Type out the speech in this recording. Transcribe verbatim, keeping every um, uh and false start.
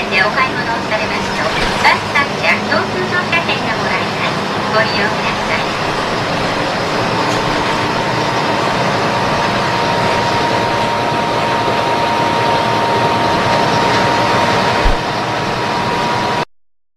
線でお買い物をされますとバスタッチや交通の車券がもらえます。ご利用ください。